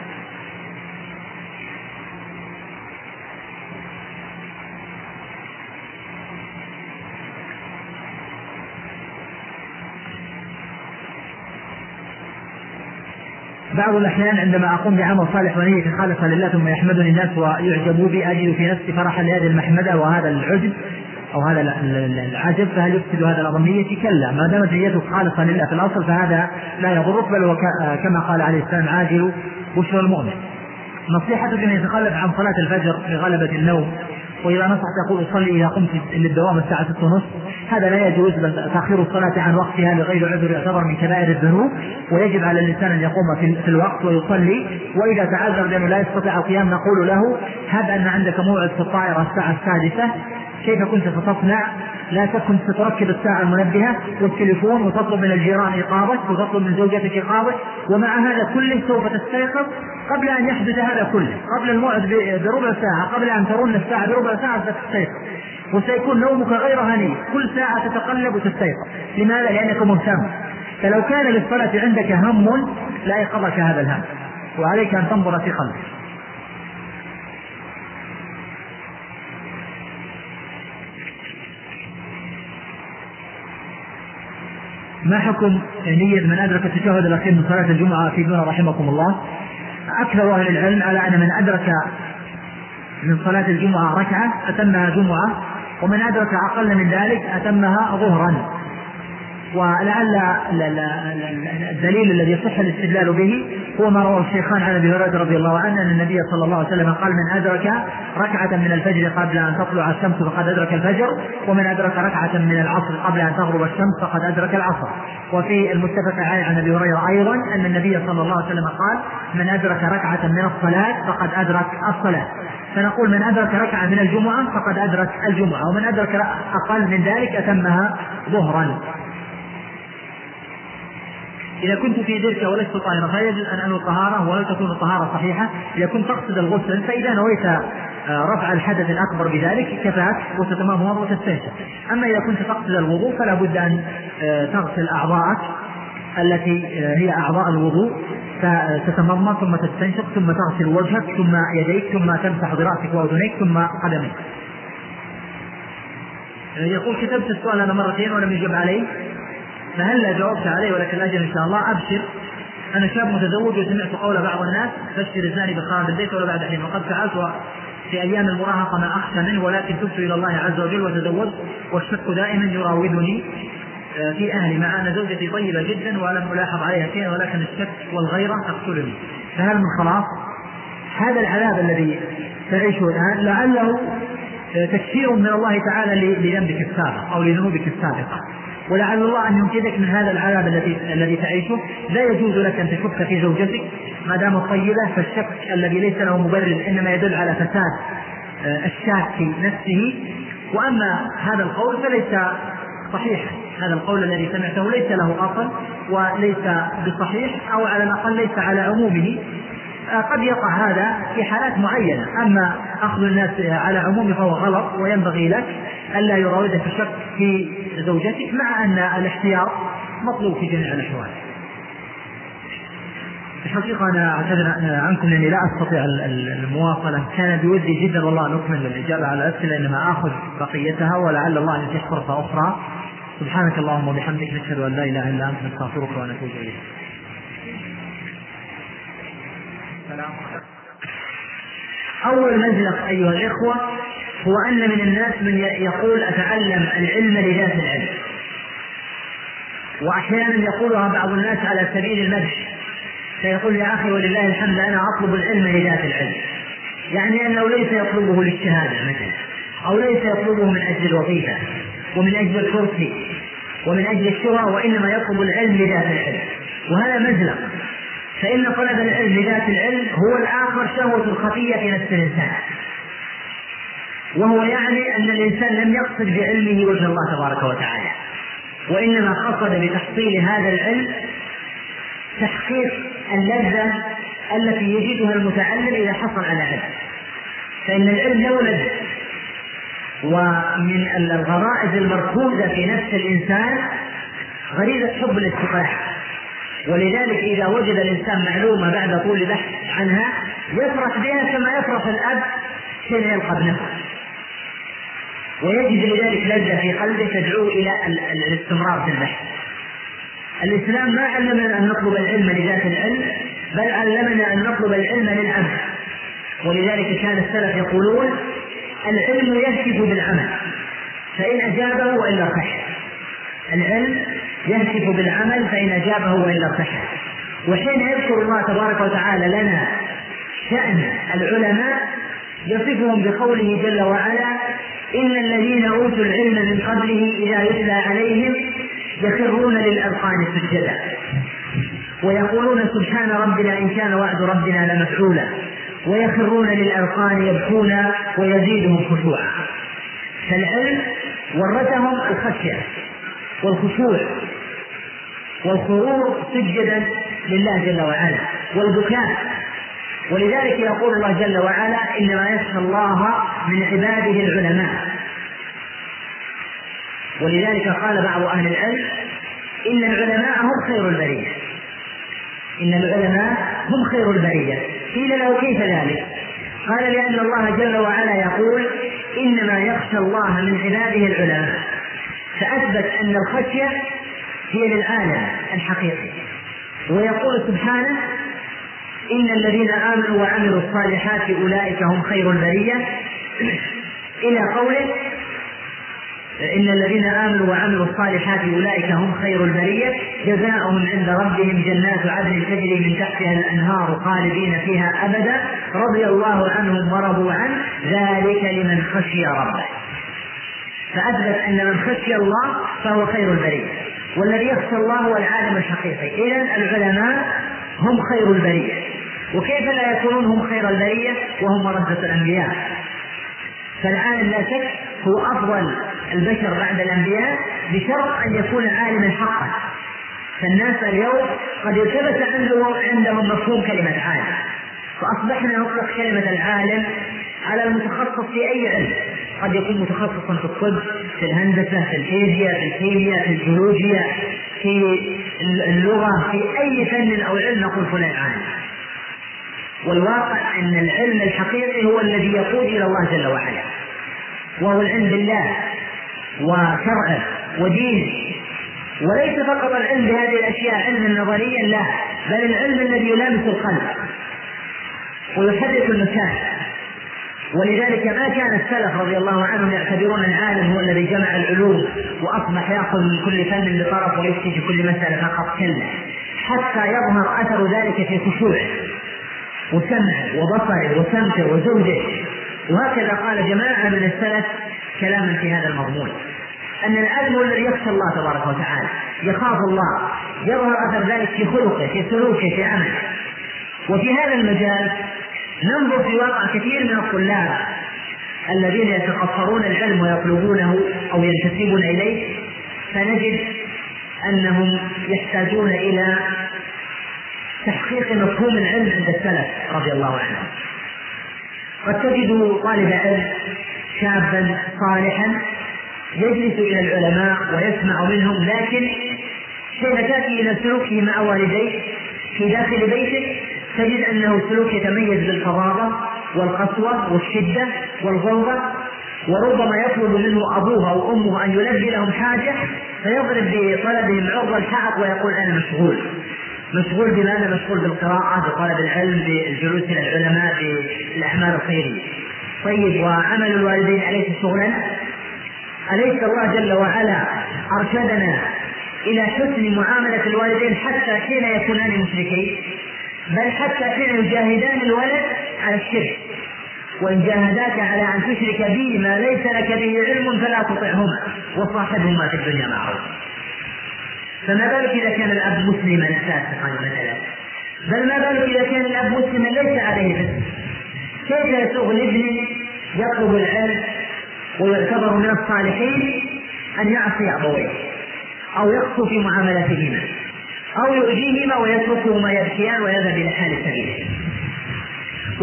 بعض الأحيان عندما أقوم بعمل صالح ونية خالصة لله ثم يحمدني الناس ويعجبوا بي أجد في نفسي فرحا لهذه المحمدة وهذا العجب أو هذا العجب، فهل يفسد هذا الأظنية؟ كلا، ما دامت نيتك خالصة لله في الأصل فهذا لا يضرك، بل كما قال عليه السلام عاجل بشرى المؤمن. نصيحتك أن يتخلف عن صلاة الفجر لغلبة النوم، وإذا نصحت يقول أصلي إذا قمت للدوام الساعة ستة ونصف، هذا لا يجوز، بل تأخير الصلاة عن وقتها لغير عذر يعتبر من كبائر الذنوب، ويجب على الإنسان أن يقوم في الوقت ويصلي. وإذا تعذر لأنه لا يستطيع القيام نقول له هب أن عندك موعد في الطائرة الساعة السادسة، كيف كنت ستصنع؟ لا تكن تركب الساعة المنبهة والتليفون وتطلب من الجيران إيقاظك وتطلب من زوجتك إيقاظك، ومع هذا كله سوف تستيقظ قبل أن يحدث هذا كله، قبل الموعد بربع ساعة، قبل أن ترون الساعة بربع ساعة ستستيقظ، وسيكون نومك غير هنيء، كل ساعة تتقلب وتستيقظ. لماذا؟ لأنك مهتم. فلو كان للصلاة عندك هم لا يقضك هذا الهم، وعليك أن تنظر في قلبك. ما حكم نية من أدرك التشهد الأخير من صلاة الجمعة في دون رحمكم الله؟ أكثر أهل العلم على أن من أدرك من صلاة الجمعة ركعة أتمها جمعة، ومن أدرك أقل من ذلك أتمها ظهرا. ولعل الدليل الذي يصح الاستدلال به هو ما رواه الشيخان عن أبي هريرة رضي الله عنه أن النبي صلى الله عليه وسلم قال من أدرك ركعة من الفجر قبل أن تطلع الشمس فقد أدرك الفجر، ومن أدرك ركعة من العصر قبل أن تغرب الشمس فقد أدرك العصر. وفي المتفق عليه عن أبي هريرة أيضا أن النبي صلى الله عليه وسلم قال من أدرك ركعة من الصلاة فقد أدرك الصلاة. فنقول من أدرك ركعة من الجمعة فقد أدرك الجمعة، ومن أدرك أقل من ذلك أتمها ظهرا. إذا كنت في دركة ولست طاهرا فيجب أن أنوي الطهارة، ولا تكون الطهارة صحيحة. إذا كنت تقصد الغسل فإذا نويت رفع الحدث الأكبر بذلك كفاك وتتمضمض وتستنشق. أما إذا كنت تقصد الوضوء فلا بد أن تغسل أعضاءك التي هي أعضاء الوضوء، فتتمضمض ثم تستنشق ثم تغسل وجهك ثم يديك ثم تمسح برأسك وأذنيك ثم قدميك. يقول كتبت السؤال هذا مرتين ولم يجب عليه، فهل جاوبت عليه ولك الأجر إن شاء الله؟ أبشر، أنا شاب متزوج وسمعت قول بعض الناس بشر الزاني بخراب البيت ولا بعد حين، وقد فعلت في أيام المراهقة ما أخشى منه، ولكن تبت إلى الله عز وجل وتزوجت، والشك دائما يراودني في أهلي مع أن زوجتي طيبة جدا ولم ألاحظ عليها شيئا، ولكن الشك والغيرة تقتلني، فهل من خلاص؟ هذا العذاب الذي تعيشه الآن لعله تكفير من الله تعالى لذنبك السابق أو لذنوبك السابقة، ولعل الله أن ينقذك من هذا العذاب الذي الذي تعيشه. لا يجوز لك أن تشك في زوجتك ما دامت طيبة، فالشك الذي ليس له مبرر إنما يدل على فساد الشاك في نفسه. وأما هذا القول فليس صحيحا، هذا القول الذي سمعته ليس له أصل وليس بصحيح، أو على الأقل ليس على عمومه، قد يقع هذا في حالات معينة. أما أخذ الناس على عمومه فهو غلط، وينبغي لك ألا يراودك الشك في زوجتك، مع أن الاحتياط مطلوب في جميع الأحوال. الحقيقة أنا أعتذر عنكم لأني لا أستطيع المواصلة، كان بودي جدا والله نكمل الإجابة على الأسئلة، إنما آخذ بقيتها ولعل الله أن يتيح فرصة أخرى. سبحانك اللهم وبحمدك، نشهد أن لا إله إلا أنت، نستغفرك ونتوب إليك. أول مزلق أيها الإخوة هو أن من الناس من يقول أتعلم العلم لذات العلم، وأحيانا يقولها بعض الناس على سبيل المدح، فيقول يا أخي ولله الحمد أنا أطلب العلم لذات العلم، يعني أنه ليس يطلبه للشهادة مثلا، أو ليس يطلبه من أجل الوظيفة ومن أجل الكرسي ومن أجل الشهرة، وإنما يطلب العلم لذات العلم، وهذا مزلق. فإن طلب العلم لذات العلم هو الآخر شهوة الخفية في نفس الإنسان، وهو يعني أن الإنسان لم يقصد بعلمه وجه الله تبارك وتعالى، وإنما قصد بتحصيل هذا العلم تحقيق اللذة التي يجدها المتعلم إذا حصل على علم، فإن العلم له لذة، ومن الغرائز المركوزة في نفس الإنسان غريزة حب الاستطلاع، ولذلك إذا وجد الإنسان معلومة بعد طول بحث عنها يفرح بها كما يفرح الأب حين يلقى ابنه، ويجد لذلك لذة في قلبه تدعو إلى الاستمرار في البحث. الإسلام ما علمنا أن نطلب العلم لذات العلم، بل علمنا أن نطلب العلم للعمل، ولذلك كان السلف يقولون العلم يهتف بالعمل فإن أجابه وإلا صح، العلم يهتف بالعمل فإن أجابه وإلا صح. وحين يذكر الله تبارك وتعالى لنا شأن العلماء يصفهم بقوله جل وعلا إن الذين أوتوا العلم من قبله إذا يتلى عليهم يخرون للأذقان سجدا ويقولون سبحان ربنا إن كان وعد ربنا لمفعولا ويخرون للأذقان يبكون ويزيدهم خشوعا. فالعلم ورثهم الخشية والخشوع والخرور سجدا لله جل وعلا والبكاء، ولذلك يقول الله جل وعلا إنما يخشى الله من عباده العلماء. ولذلك قال بعض أهل العلم إن العلماء هم خير البرية، إن العلماء هم خير البرية. قيل له كيف ذلك؟ قال لأن الله جل وعلا يقول إنما يخشى الله من عباده العلماء، فأثبت أن الخشية هي للعالم الحقيقي، ويقول سبحانه إن الذين آمنوا وعملوا الصالحات أولئك هم خير البرية إلى قوله إن الذين آمنوا وعملوا الصالحات أولئك هم خير البرية جزاؤهم عند ربهم جنات عدن تجري من تحتها الأنهار خالدين فيها أبدا رضي الله عنهم ورضوا عنه ذلك لمن خشي ربه. فأثبت أن من خشي الله فهو خير البرية، والذي يخشى الله هو العالم الحقيقي. إذن العلماء هم خير البرية، وكيف لا يكونون هم خير البرية وهم ورثة الأنبياء؟ فالعالم لا شك هو أفضل البشر بعد الأنبياء بشرط أن يكون عالما حقا. فالناس اليوم قد يلتبس عندهم مفهوم كلمة عالم، فأصبحنا نطلق كلمة العالم على المتخصص في أي علم، قد يكون متخصصا في الطب، في الهندسة، في الفيزياء، في الكيمياء، في الجيولوجيا، في اللغة، في أي فن أو علم نقول فلان عالم. والواقع أن العلم الحقيقي هو الذي يقود إلى الله جل وعلا، وهو العلم بالله وشرعه ودينه، وليس فقط العلم بهذه الأشياء علما نظريا، لا، بل العلم الذي يلامس القلب ويحدث المكان. ولذلك ما كان السلف رضي الله عنهم يعتبرون العالم هو الذي جمع العلوم وأصبح يأخذ من كل فن بطرف ويفتي في كل مسألة فقط، كلا، حتى يظهر أثر ذلك في خشوعه وسمعه وبصره وسمته وزهده. وهكذا قال جماعة من السلف كلاما في هذا المضمون، أن العالم هو الذي يخشى الله تبارك وتعالى، يخاف الله، يظهر أثر ذلك في خلقه، في سلوكه، في عمله. وفي هذا المجال ننظر في واقع كثير من الطلاب الذين يتقصرون العلم ويطلبونه أو ينتسبون إليه، فنجد أنهم يحتاجون إلى تحقيق مفهوم العلم عند السلف رضي الله عنهم. قد تجد طالب علم شابا صالحا يجلس إلى العلماء ويسمع منهم، لكن حين تأتي إلى سلوكه مع والديه في داخل بيته تجد أنه سلوك يتميز بالفظاظة والقسوة والشدة والغلظة، وربما يطلب منه أبوه أو أمه أن يلبي لهم حاجة فيضرب بطلبهم عرض الحائط ويقول أنا مشغول. مشغول بماذا؟ مشغول بالقراءة، بطلب العلم، بالجلوس إلى العلماء، بالأعمال الخيرية. طيب، وعمل الوالدين أليس شغلا؟ أليس الله جل وعلا أرشدنا إلى حسن معاملة الوالدين حتى حين يكونان مشركين، بل حتى حين يجاهدان الولد على الشرك، وإن جاهداك على أن تشرك بي ما ليس لك به علم فلا تطعهما وصاحبهما في الدنيا معروفا. فما بالك إذا كان الأب مسلما فاسقا مثلا، بل ما بالك إذا كان الأب مسلما ليس عليه فسق؟ كيف يسوغ لابن يطلب العلم ويعتبر من الصالحين أن يعصي أبويه أو يقسو في معاملتهما أو يؤذيهما ويتركهما يبكيان ويذهب إلى حال سبيله؟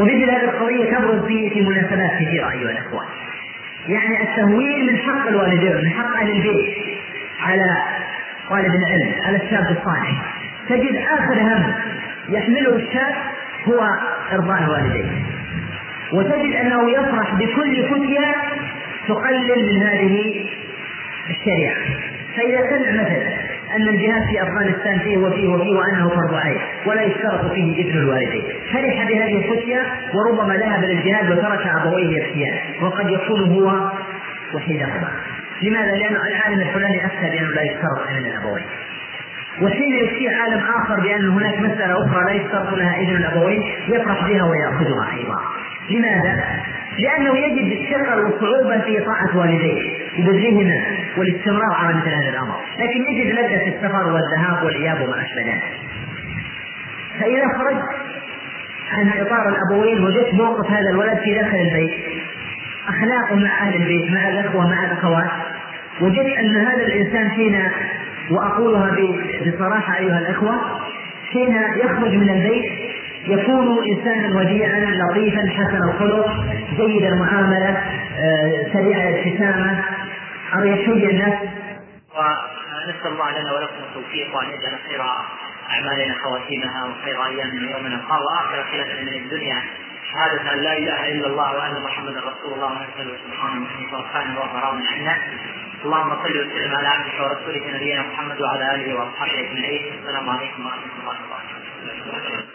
ومثل هذه القضية تبرز في في مناسبات كثيرة أيها الأخوة. يعني التهويل من حق الوالدين، من حق أهل البيت على طالب العلم، على الشاب الصالح. تجد آخر هم يحمله الشاب هو إرضاء والديه، وتجد أنه يفرح بكل فتية تقلل من هذه الشريعة. فإذا سمع مثلا أن الجهاد في أفغانستان فيه وفيه وفيه وأنه فرض عين ولا يشترط فيه إذن الوالدين، فرح بهذه الفتية وربما ذهب للجهاد وترك أبويه يبكيان، وقد يكون هو وحيدهما. لماذا؟ لأن العالم الفلاني أفتى بأنه لا يشترط إذن الأبوين، وحين يفتي عالم آخر بأن هناك مسألة أخرى لا يشترط لها إذن الأبوين يفرح بها ويأخذها أيضا. لماذا؟ لأنه يجد الثقل والصعوبة في طاعة والديه وبذلهما والاستمرار على مثل هذا الأمر، لكن يجد لذة السفر والذهاب والإياب وما أشبه ذلك. فإذا خرج عن إطار الأبوين وجدت موقف هذا الولد في داخل البيت، أخلاقه مع أهل البيت، مع الأخوة، مع الأخوات، وجدت أن هذا الإنسان حين، وأقولها بصراحة أيها الأخوة، حين يخرج من البيت يكون إنسانا وديعا لطيفا حسن الخلق جيد المعاملة سريع الابتسامة أريحية النفس. ونسأل الله لنا ولكم التوفيق وأن يجعل خير أعمالنا خواتيمها وخير أيامنا يوم نلقاه وآخر خلافنا من الدنيا شهادة أن لا إله إلا الله وأن محمدا رسول الله ونسأله سبحانه وتعالى وغفران عنا. اللهم صل وسلم على عبدك ورسولك نبينا محمد وعلى آله وأصحابه أجمعين. السلام عليكم ورحمة الله وبركاته.